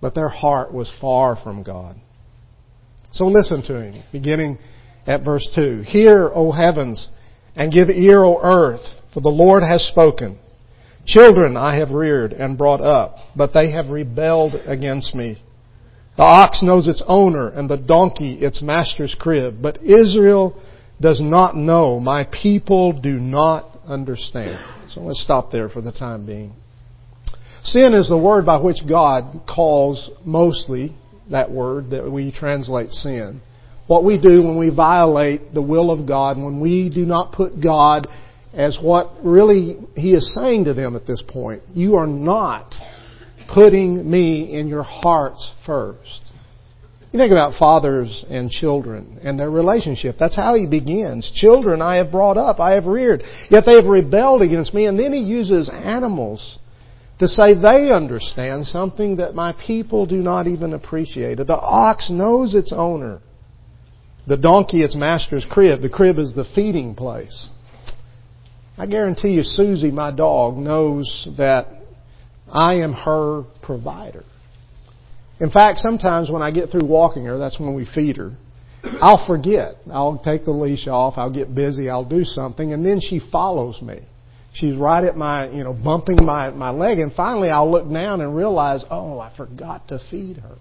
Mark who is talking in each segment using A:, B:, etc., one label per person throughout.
A: but their heart was far from God. So listen to Him, beginning at verse 2. Hear, O heavens, and give ear, O earth, for the Lord has spoken. Children I have reared and brought up, but they have rebelled against me. The ox knows its owner, and the donkey its master's crib. But Israel does not know. My people do not understand. So let's stop there for the time being. Sin is the word by which God calls mostly, that word that we translate sin. What we do when we violate the will of God, when we do not put God as what really He is saying to them at this point. You are not putting me in your hearts first. You think about fathers and children and their relationship. That's how He begins. Children I have brought up, I have reared, yet they have rebelled against me. And then He uses animals to say they understand something that my people do not even appreciate. The ox knows its owner. The donkey its master's crib. The crib is the feeding place. I guarantee you Susie, my dog, knows that I am her provider. In fact, sometimes when I get through walking her, that's when we feed her, I'll forget. I'll take the leash off, I'll get busy, I'll do something, and then she follows me. She's right at my, bumping my leg, and finally I'll look down and realize, oh, I forgot to feed her.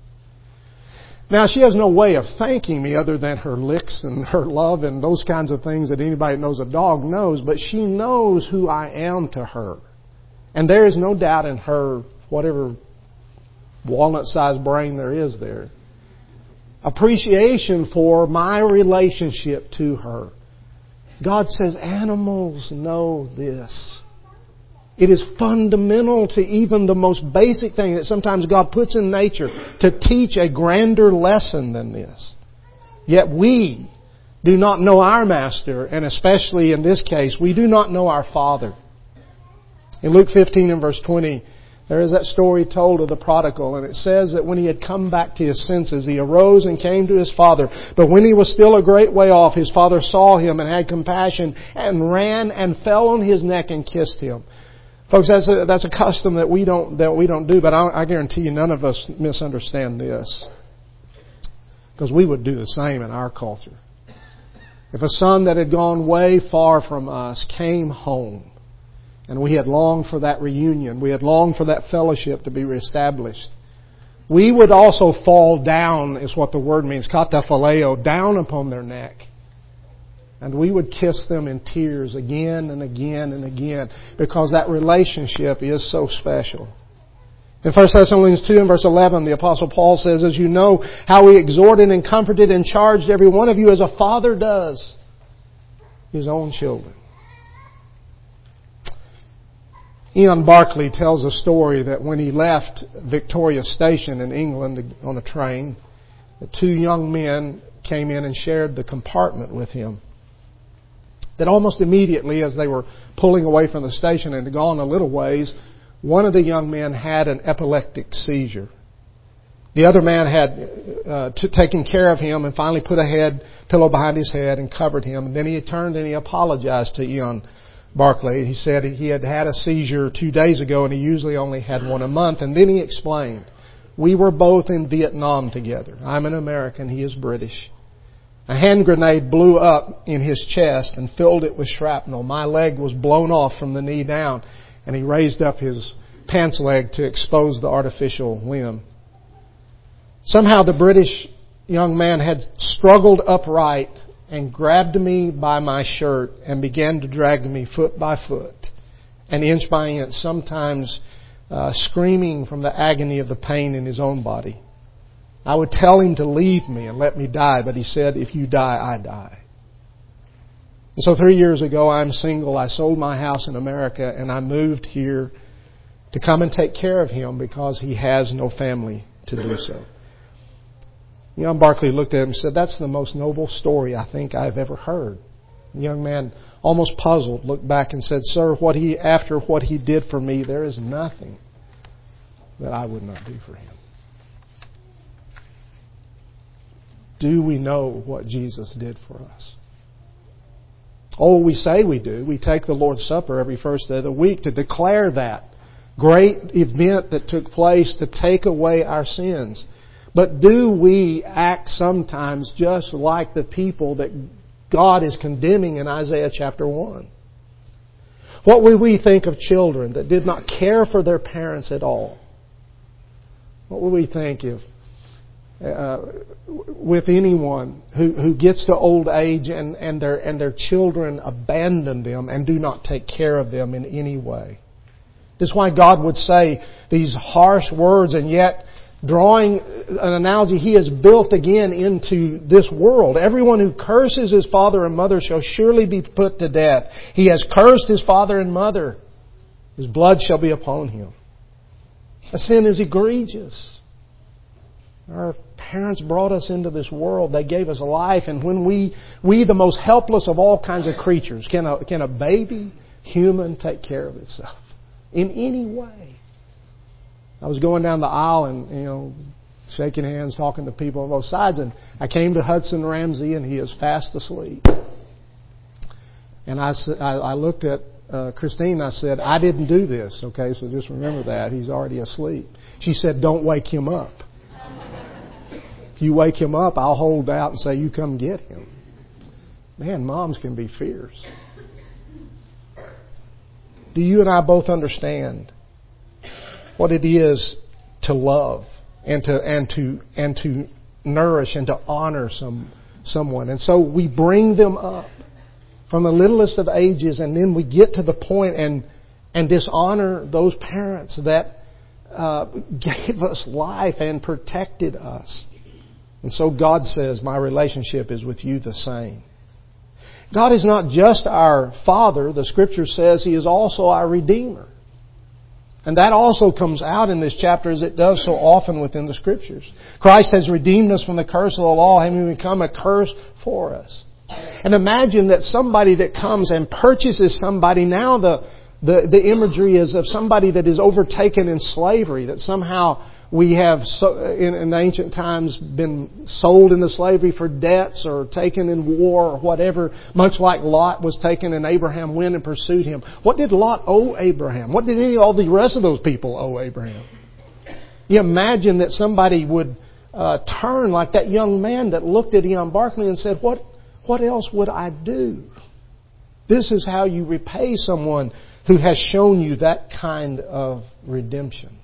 A: Now, she has no way of thanking me other than her licks and her love and those kinds of things that anybody that knows a dog knows, but she knows who I am to her. And there is no doubt in her, whatever walnut-sized brain there is there, appreciation for my relationship to her. God says animals know this. It is fundamental to even the most basic thing that sometimes God puts in nature to teach a grander lesson than this. Yet we do not know our Master, and especially in this case, we do not know our Father. In Luke 15 and verse 20, there is that story told of the prodigal, and it says that when he had come back to his senses, he arose and came to his father. But when he was still a great way off, his father saw him and had compassion and ran and fell on his neck and kissed him. Folks, that's a custom that we don't do, but I guarantee you none of us misunderstand this. Because we would do the same in our culture. If a son that had gone way far from us came home, and we had longed for that reunion, we had longed for that fellowship to be reestablished, we would also fall down, is what the word means, kataphaleo, down upon their neck. And we would kiss them in tears again and again and again, because that relationship is so special. In 1 Thessalonians 2 and verse 11, the Apostle Paul says, as you know how he exhorted and comforted and charged every one of you as a father does his own children. Ian Barclay tells a story that when he left Victoria Station in England on a train, the two young men came in and shared the compartment with him. That almost immediately, as they were pulling away from the station and had gone a little ways, one of the young men had an epileptic seizure. The other man had taken care of him and finally put a pillow behind his head and covered him. And then he turned and he apologized to Ian Barclay. He said he had had a seizure 2 days ago and he usually only had one a month. And then he explained, we were both in Vietnam together. I'm an American, he is British. A hand grenade blew up in his chest and filled it with shrapnel. My leg was blown off from the knee down, and he raised up his pants leg to expose the artificial limb. Somehow the British young man had struggled upright and grabbed me by my shirt and began to drag me foot by foot and inch by inch, sometimes screaming from the agony of the pain in his own body. I would tell him to leave me and let me die, but he said, if you die, I die. And so 3 years ago, I'm single. I sold my house in America and I moved here to come and take care of him because he has no family to do so. Young Barclay looked at him and said, that's the most noble story I think I've ever heard. The young man, almost puzzled, looked back and said, sir, after what he did for me, there is nothing that I would not do for him. Do we know what Jesus did for us? Oh, we say we do. We take the Lord's Supper every first day of the week to declare that great event that took place to take away our sins. But do we act sometimes just like the people that God is condemning in Isaiah chapter 1? What would we think of children that did not care for their parents at all? What would we think if with anyone who gets to old age and their children abandon them and do not take care of them in any way? This is why God would say these harsh words, and yet drawing an analogy, He has built again into this world. Everyone who curses his father and mother shall surely be put to death. He has cursed his father and mother. His blood shall be upon him. A sin is egregious. Our parents brought us into this world. They gave us life. And when we the most helpless of all kinds of creatures, can a baby human take care of itself in any way? I was going down the aisle and, shaking hands, talking to people on both sides, and I came to Hudson Ramsey, and he is fast asleep. And I looked at Christine, and I said, I didn't do this, okay, so just remember that. He's already asleep. She said, don't wake him up. If you wake him up, I'll hold out and say, you come get him. Man, moms can be fierce. Do you and I both understand what it is to love and to nourish and to honor someone? And so we bring them up from the littlest of ages, and then we get to the point and dishonor those parents that gave us life and protected us. And so God says, my relationship is with you the same. God is not just our Father. The Scripture says He is also our Redeemer. And that also comes out in this chapter as it does so often within the Scriptures. Christ has redeemed us from the curse of the law, having become a curse for us. And imagine that somebody that comes and purchases somebody, now the imagery is of somebody that is overtaken in slavery, that somehow we have in ancient times been sold into slavery for debts or taken in war or whatever, much like Lot was taken and Abraham went and pursued him. What did Lot owe Abraham? What did all the rest of those people owe Abraham? You imagine that somebody would turn like that young man that looked at Eon Barkley and said, what else would I do? This is how you repay someone who has shown you that kind of redemption.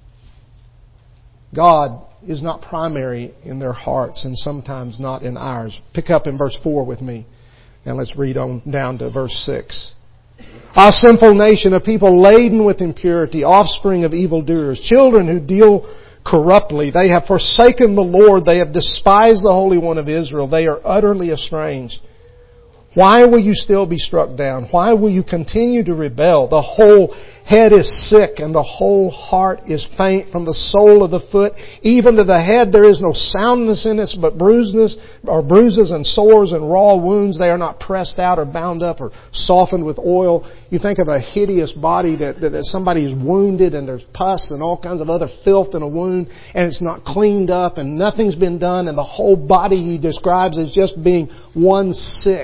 A: God is not primary in their hearts and sometimes not in ours. Pick up in verse 4 with me and let's read on down to verse 6. A sinful nation, a people laden with impurity, offspring of evildoers, children who deal corruptly. They have forsaken the Lord. They have despised the Holy One of Israel. They are utterly estranged. Why will you still be struck down? Why will you continue to rebel? The whole head is sick and the whole heart is faint, from the sole of the foot even to the head. There is no soundness in it, but bruises and sores and raw wounds. They are not pressed out or bound up or softened with oil. You think of a hideous body that somebody is wounded and there's pus and all kinds of other filth in a wound, and it's not cleaned up and nothing's been done, and the whole body He describes as just being one sick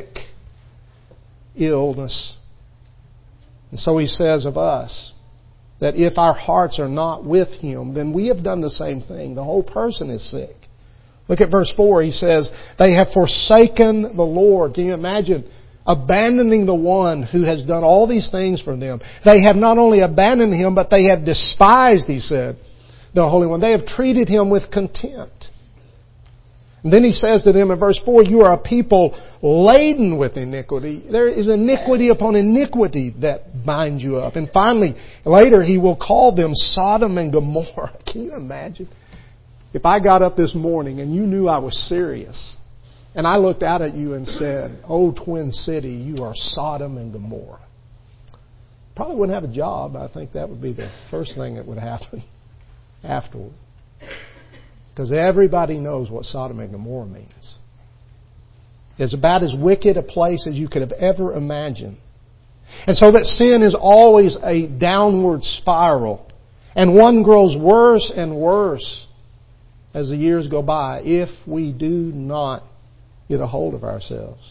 A: illness. And so He says of us that if our hearts are not with Him, then we have done the same thing. The whole person is sick. Look at verse 4. He says, they have forsaken the Lord. Can you imagine abandoning the one who has done all these things for them? They have not only abandoned Him, but they have despised, He said, the Holy One. They have treated Him with contempt. And then He says to them in verse 4, you are a people laden with iniquity. There is iniquity upon iniquity that binds you up. And finally, later He will call them Sodom and Gomorrah. Can you imagine? If I got up this morning and you knew I was serious, and I looked out at you and said, oh, Twin City, you are Sodom and Gomorrah. Probably wouldn't have a job. I think that would be the first thing that would happen afterward. Because everybody knows what Sodom and Gomorrah means. It's about as wicked a place as you could have ever imagined. And so that sin is always a downward spiral. And one grows worse and worse as the years go by if we do not get a hold of ourselves.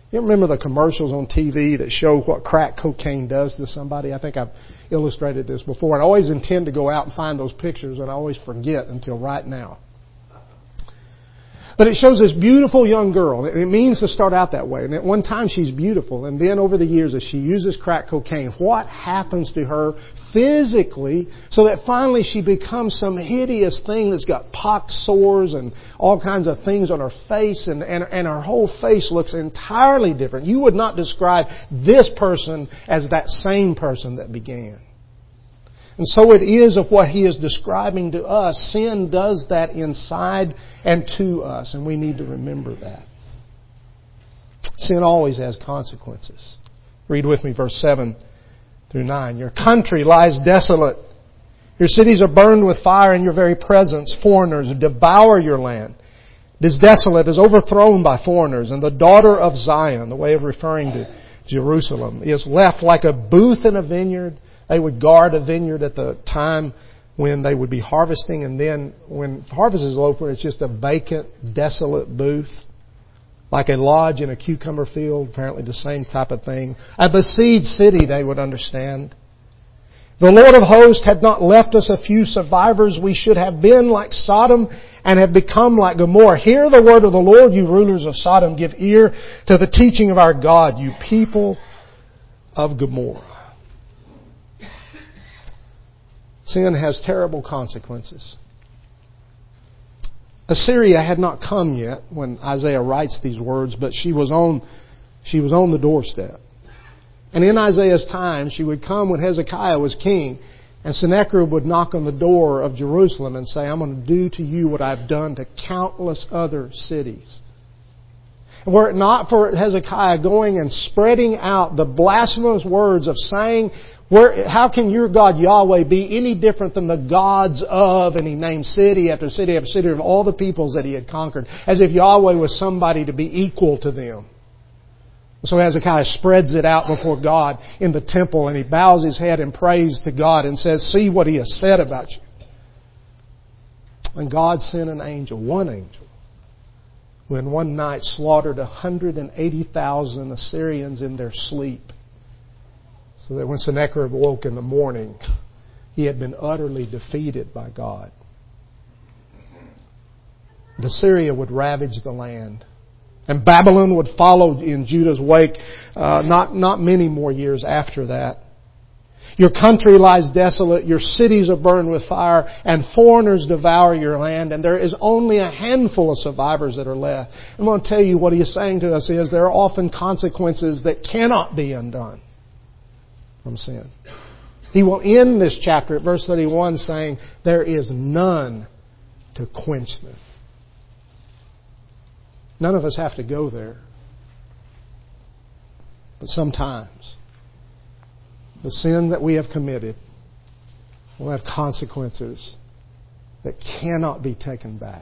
A: You remember the commercials on TV that show what crack cocaine does to somebody? I think I've illustrated this before. And I always intend to go out and find those pictures, and I always forget until right now. But it shows this beautiful young girl. It means to start out that way. And at one time she's beautiful. And then over the years as she uses crack cocaine, what happens to her physically so that finally she becomes some hideous thing that's got pock sores and all kinds of things on her face. And her whole face looks entirely different. You would not describe this person as that same person that began. And so it is of what He is describing to us. Sin does that inside and to us, and we need to remember that. Sin always has consequences. Read with me verse 7 through 9. Your country lies desolate. Your cities are burned with fire in your very presence. Foreigners devour your land. It is desolate, is overthrown by foreigners, and the daughter of Zion, the way of referring to Jerusalem, is left like a booth in a vineyard. They would guard a vineyard at the time when they would be harvesting, and then when harvest is over, it's just a vacant, desolate booth. Like a lodge in a cucumber field, apparently the same type of thing. A besieged city, they would understand. The Lord of hosts had not left us a few survivors. We should have been like Sodom and have become like Gomorrah. Hear the word of the Lord, you rulers of Sodom. Give ear to the teaching of our God, you people of Gomorrah. Sin has terrible consequences. Assyria had not come yet when Isaiah writes these words, but she was on the doorstep. And in Isaiah's time, she would come when Hezekiah was king, and Sennacherib would knock on the door of Jerusalem and say, I'm going to do to you what I've done to countless other cities. And were it not for Hezekiah going and spreading out the blasphemous words of saying, how can your God Yahweh be any different than the gods of, and he named city after city after city of all the peoples that he had conquered, as if Yahweh was somebody to be equal to them. So Hezekiah spreads it out before God in the temple, and he bows his head in praise to God and says, see what He has said about you. And God sent an angel, one angel, who in one night slaughtered 180,000 Assyrians in their sleep. So that when Sennacherib woke in the morning, he had been utterly defeated by God. And Assyria would ravage the land. And Babylon would follow in Judah's wake not many more years after that. Your country lies desolate, your cities are burned with fire, and foreigners devour your land, and there is only a handful of survivors that are left. I'm going to tell you what he is saying to us is there are often consequences that cannot be undone from sin. He will end this chapter at verse 31 saying, there is none to quench them. None of us have to go there. But sometimes the sin that we have committed will have consequences that cannot be taken back.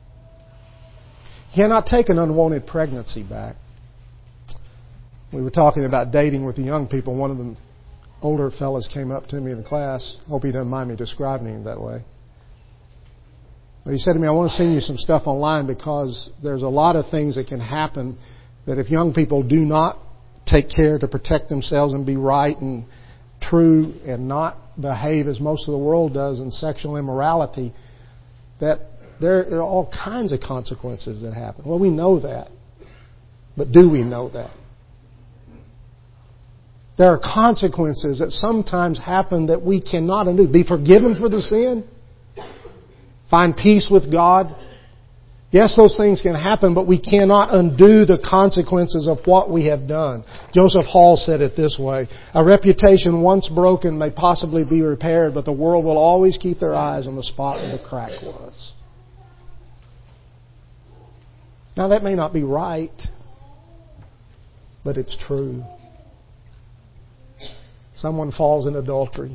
A: You cannot take an unwanted pregnancy back. We were talking about dating with the young people. One of the older fellas came up to me in the class. Hope he doesn't mind me describing him that way. But he said to me, I want to send you some stuff online because there's a lot of things that can happen that if young people do not take care to protect themselves and be right and true and not behave as most of the world does in sexual immorality, that there are all kinds of consequences that happen. Well, we know that. But do we know that? There are consequences that sometimes happen that we cannot undo. Be forgiven for the sin. Find peace with God. Yes, those things can happen, but we cannot undo the consequences of what we have done. Joseph Hall said it this way, a reputation once broken may possibly be repaired, but the world will always keep their eyes on the spot where the crack was. Now that may not be right, but it's true. Someone falls in adultery.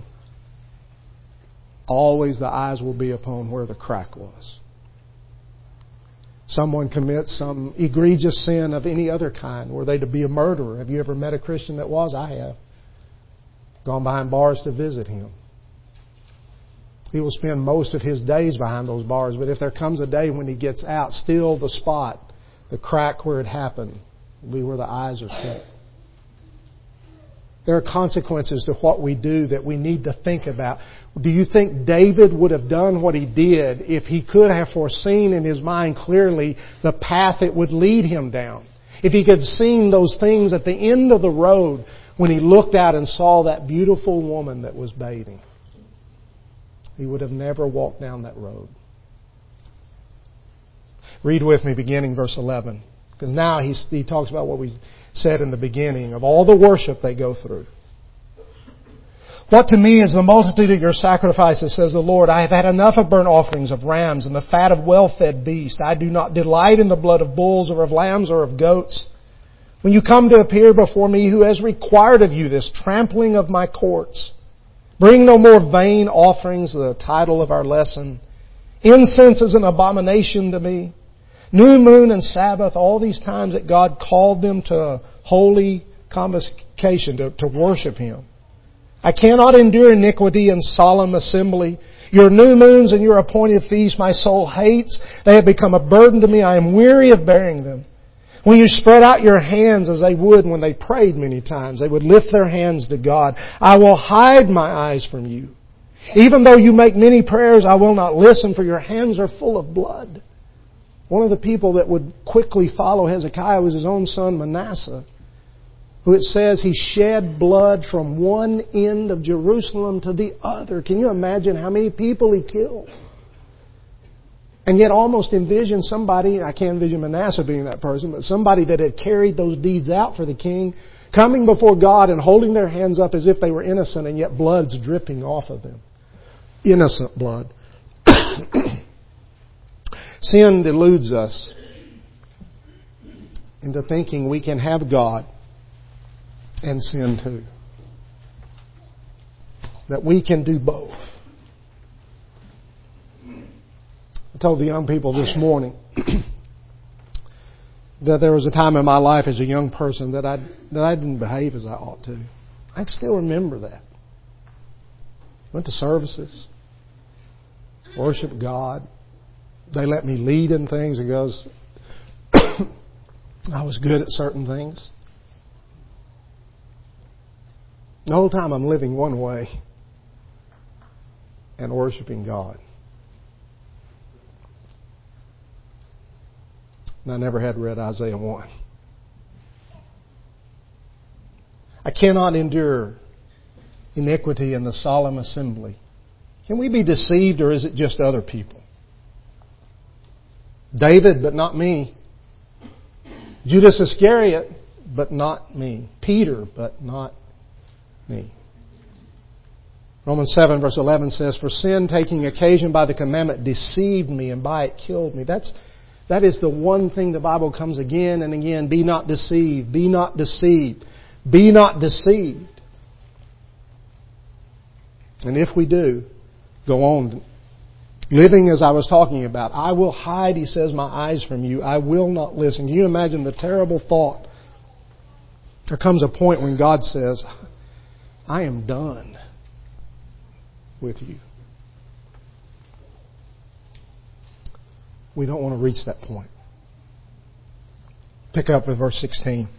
A: Always the eyes will be upon where the crack was. Someone commits some egregious sin of any other kind. Were they to be a murderer? Have you ever met a Christian that was? I have. Gone behind bars to visit him. He will spend most of his days behind those bars, but if there comes a day when he gets out, still the spot, the crack where it happened, will be where the eyes are kept. There are consequences to what we do that we need to think about. Do you think David would have done what he did if he could have foreseen in his mind clearly the path it would lead him down? If he could have seen those things at the end of the road when he looked out and saw that beautiful woman that was bathing? He would have never walked down that road. Read with me beginning verse 11. Because now he talks about what we said in the beginning of all the worship they go through. What to me is the multitude of your sacrifices, says the Lord. I have had enough of burnt offerings of rams and the fat of well-fed beasts. I do not delight in the blood of bulls or of lambs or of goats. When you come to appear before me, who has required of you this trampling of my courts? Bring no more vain offerings, the title of our lesson. Incense is an abomination to me. New moon and Sabbath, all these times that God called them to holy convocation, to worship Him. I cannot endure iniquity and solemn assembly. Your new moons and your appointed feasts my soul hates. They have become a burden to me. I am weary of bearing them. When you spread out your hands as they would when they prayed many times, they would lift their hands to God. I will hide my eyes from you. Even though you make many prayers, I will not listen, for your hands are full of blood. One of the people that would quickly follow Hezekiah was his own son Manasseh, who it says he shed blood from one end of Jerusalem to the other. Can you imagine how many people he killed? And yet almost envision somebody, I can't envision Manasseh being that person, but somebody that had carried those deeds out for the king, coming before God and holding their hands up as if they were innocent, and yet blood's dripping off of them. Innocent blood. Sin deludes us into thinking we can have God and sin too. That we can do both. I told the young people this morning that there was a time in my life as a young person that I didn't behave as I ought to. I can still remember that. Went to services, worshiped God. They let me lead in things because I was good at certain things. The whole time I'm living one way and worshiping God. And I never had read Isaiah 1. I cannot endure iniquity in the solemn assembly. Can we be deceived, or is it just other people? David, but not me. Judas Iscariot, but not me. Peter, but not me. Romans 7 verse 11 says, for sin taking occasion by the commandment deceived me, and by it killed me. That is the one thing the Bible comes again and again. Be not deceived. Be not deceived. Be not deceived. And if we do, go on living as I was talking about. I will hide, he says, my eyes from you. I will not listen. Can you imagine the terrible thought? There comes a point when God says, I am done with you. We don't want to reach that point. Pick up with verse 16.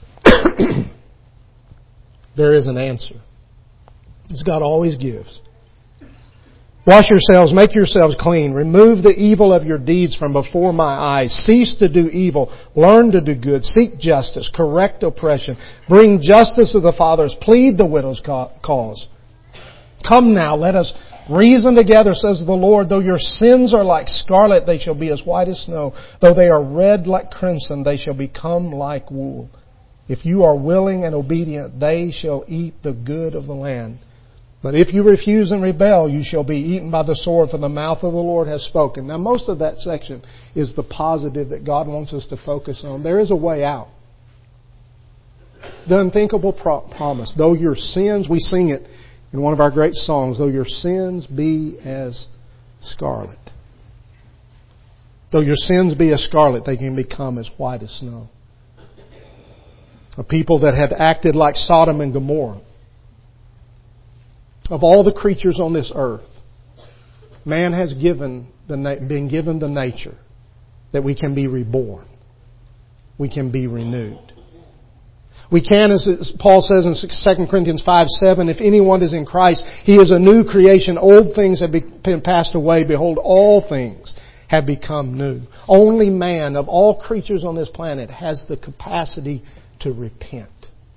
A: There is an answer. As God always gives. Wash yourselves, make yourselves clean. Remove the evil of your deeds from before my eyes. Cease to do evil. Learn to do good. Seek justice. Correct oppression. Bring justice to the fathers. Plead the widow's cause. Come now, let us reason together, says the Lord. Though your sins are like scarlet, they shall be as white as snow. Though they are red like crimson, they shall become like wool. If you are willing and obedient, they shall eat the good of the land. But if you refuse and rebel, you shall be eaten by the sword, for the mouth of the Lord has spoken. Now, most of that section is the positive that God wants us to focus on. There is a way out. The unthinkable promise. Though your sins, we sing it in one of our great songs, though your sins be as scarlet. Though your sins be as scarlet, they can become as white as snow. A people that had acted like Sodom and Gomorrah. Of all the creatures on this earth, man has been given the nature that we can be reborn. We can be renewed. We can, as Paul says in 2 Corinthians 5:7, if anyone is in Christ, he is a new creation. Old things have been passed away. Behold, all things have become new. Only man of all creatures on this planet has the capacity to repent,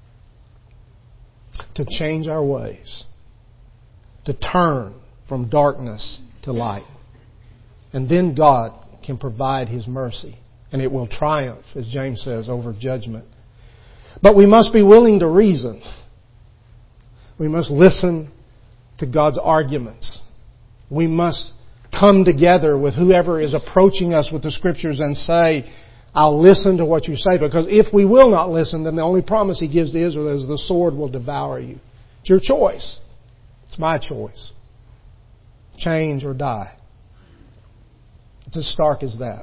A: to change our ways, to turn from darkness to light. And then God can provide His mercy, and it will triumph, as James says, over judgment. But we must be willing to reason. We must listen to God's arguments. We must come together with whoever is approaching us with the Scriptures and say, I'll listen to what you say. Because if we will not listen, then the only promise He gives to Israel is the sword will devour you. It's your choice. It's my choice. Change or die. It's as stark as that.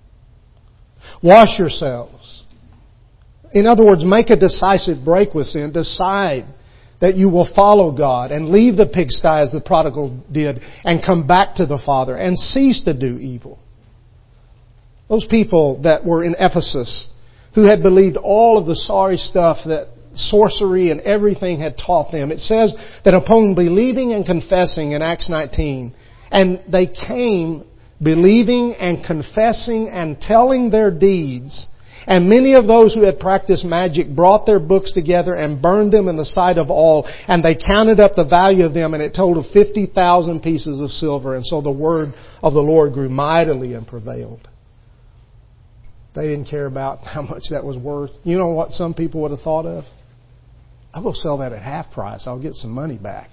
A: Wash yourselves. In other words, make a decisive break with sin. Decide that you will follow God and leave the pigsty as the prodigal did and come back to the Father and cease to do evil. Those people that were in Ephesus who had believed all of the sorry stuff that sorcery and everything had taught them. It says that upon believing and confessing in Acts 19, and they came believing and confessing and telling their deeds, and many of those who had practiced magic brought their books together and burned them in the sight of all, and they counted up the value of them, and it totaled 50,000 pieces of silver. And so the word of the Lord grew mightily and prevailed. They didn't care about how much that was worth. You know what some people would have thought of? I'll go sell that at half price. I'll get some money back.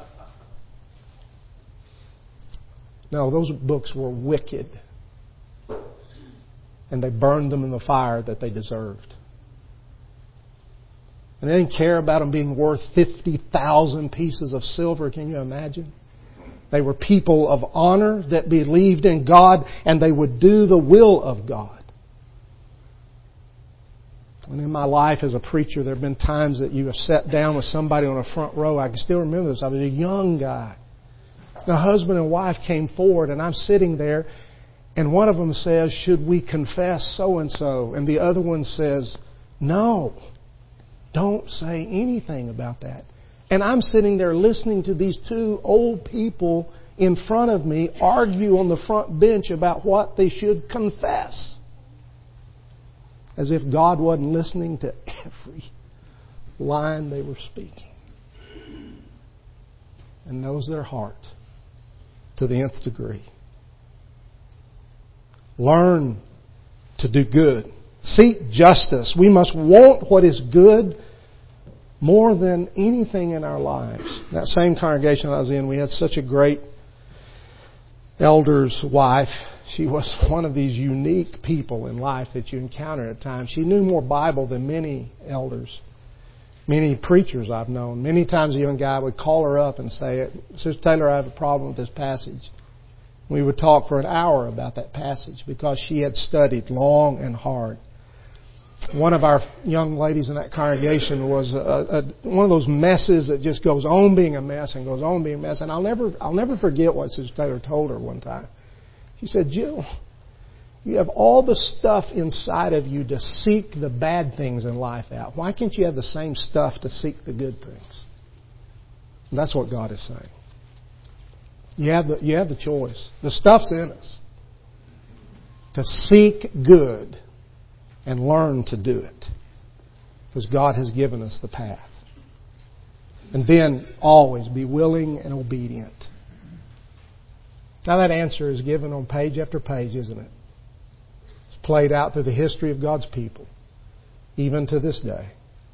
A: No, those books were wicked. And they burned them in the fire that they deserved. And they didn't care about them being worth 50,000 pieces of silver. Can you imagine? They were people of honor that believed in God, and they would do the will of God. And in my life as a preacher, there have been times that you have sat down with somebody on a front row. I can still remember this. I was a young guy. The husband and wife came forward, and I'm sitting there, and one of them says, should we confess so-and-so? And the other one says, no, don't say anything about that. And I'm sitting there listening to these two old people in front of me argue on the front bench about what they should confess. As if God wasn't listening to every line they were speaking. And knows their heart to the nth degree. Learn to do good. Seek justice. We must want what is good more than anything in our lives. That same congregation I was in, we had such a great elder's wife. She was one of these unique people in life that you encounter at times. She knew more Bible than many elders, many preachers I've known. Many times a young guy would call her up and say, Sister Taylor, I have a problem with this passage. We would talk for an hour about that passage because she had studied long and hard. One of our young ladies in that congregation was one of those messes that just goes on being a mess and goes on being a mess. And I'll never forget what Sister Taylor told her one time. She said, Jill, you have all the stuff inside of you to seek the bad things in life out. Why can't you have the same stuff to seek the good things? And that's what God is saying. You have the choice. The stuff's in us. To seek good and learn to do it. Because God has given us the path. And then always be willing and obedient. Now that answer is given on page after page, isn't it? It's played out through the history of God's people, even to this day.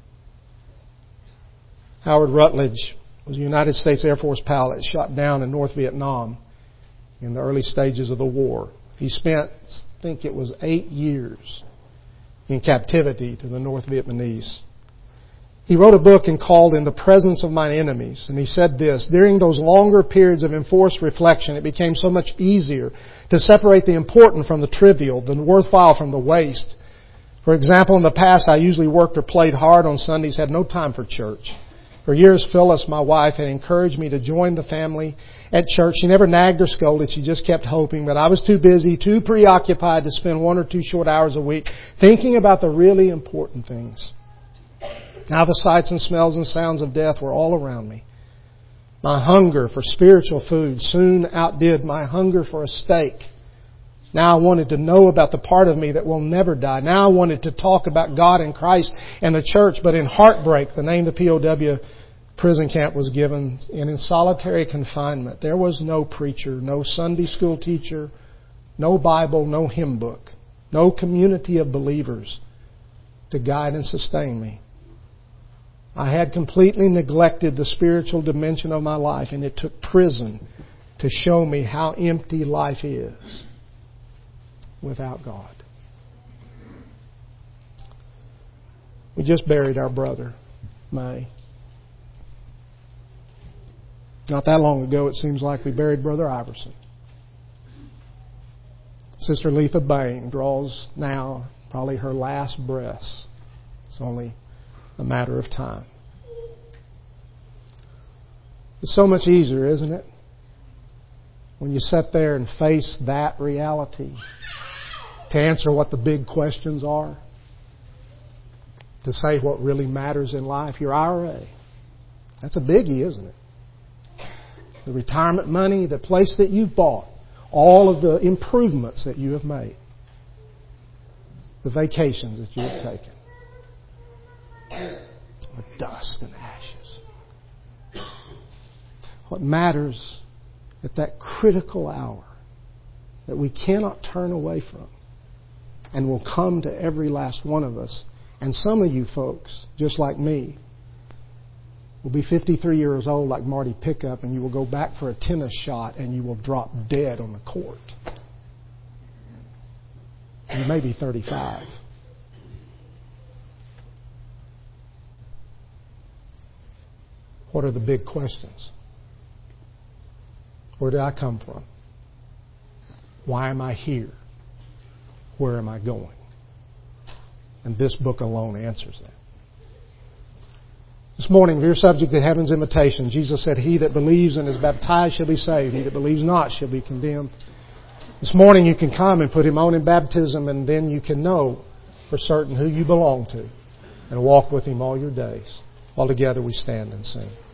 A: Howard Rutledge was a United States Air Force pilot shot down in North Vietnam in the early stages of the war. He spent, I think it was 8 years in captivity to the North Vietnamese. He wrote a book called In the Presence of Mine Enemies, and he said this, during those longer periods of enforced reflection, it became so much easier to separate the important from the trivial, the worthwhile from the waste. For example, in the past, I usually worked or played hard on Sundays, had no time for church. For years, Phyllis, my wife, had encouraged me to join the family at church. She never nagged or scolded. She just kept hoping. But I was too busy, too preoccupied to spend 1 or 2 short hours a week thinking about the really important things. Now the sights and smells and sounds of death were all around me. My hunger for spiritual food soon outdid my hunger for a steak. Now I wanted to know about the part of me that will never die. Now I wanted to talk about God and Christ and the church. But in heartbreak, the name the POW prison camp was given, and in solitary confinement, there was no preacher, no Sunday school teacher, no Bible, no hymn book, no community of believers to guide and sustain me. I had completely neglected the spiritual dimension of my life, and it took prison to show me how empty life is without God. We just buried our brother, May. Not that long ago, it seems like we buried Brother Iverson. Sister Letha Bain draws now probably her last breaths. It's only a matter of time. It's so much easier, isn't it? When you sit there and face that reality, to answer what the big questions are, to say what really matters in life. Your IRA, that's a biggie, isn't it? The retirement money, the place that you've bought, all of the improvements that you have made, the vacations that you have taken, are dust and ashes. What matters at that critical hour that we cannot turn away from and will come to every last one of us. And some of you folks, just like me, will be 53 years old like Marty Pickup, and you will go back for a tennis shot and you will drop dead on the court. You may be 35. What are the big questions? Where did I come from? Why am I here? Where am I going? And this book alone answers that. This morning, your subject to heaven's invitation, Jesus said, "He that believes and is baptized shall be saved. He that believes not shall be condemned." This morning you can come and put Him on in baptism, and then you can know for certain who you belong to and walk with Him all your days. All together we stand and sing.